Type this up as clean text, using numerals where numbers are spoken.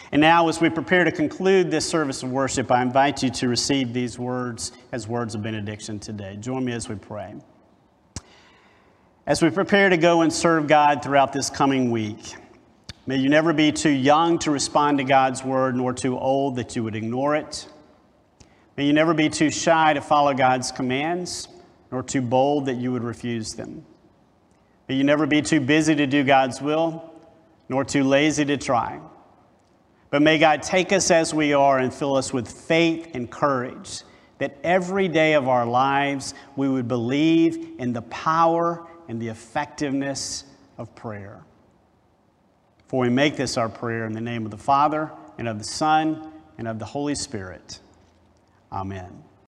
And now, as we prepare to conclude this service of worship, I invite you to receive these words as words of benediction today. Join me as we pray. As we prepare to go and serve God throughout this coming week, may you never be too young to respond to God's word, nor too old that you would ignore it. May you never be too shy to follow God's commands, nor too bold that you would refuse them. May you never be too busy to do God's will, nor too lazy to try. But may God take us as we are and fill us with faith and courage, that every day of our lives we would believe in the power and the effectiveness of prayer. For we make this our prayer in the name of the Father, and of the Son, and of the Holy Spirit. Amen.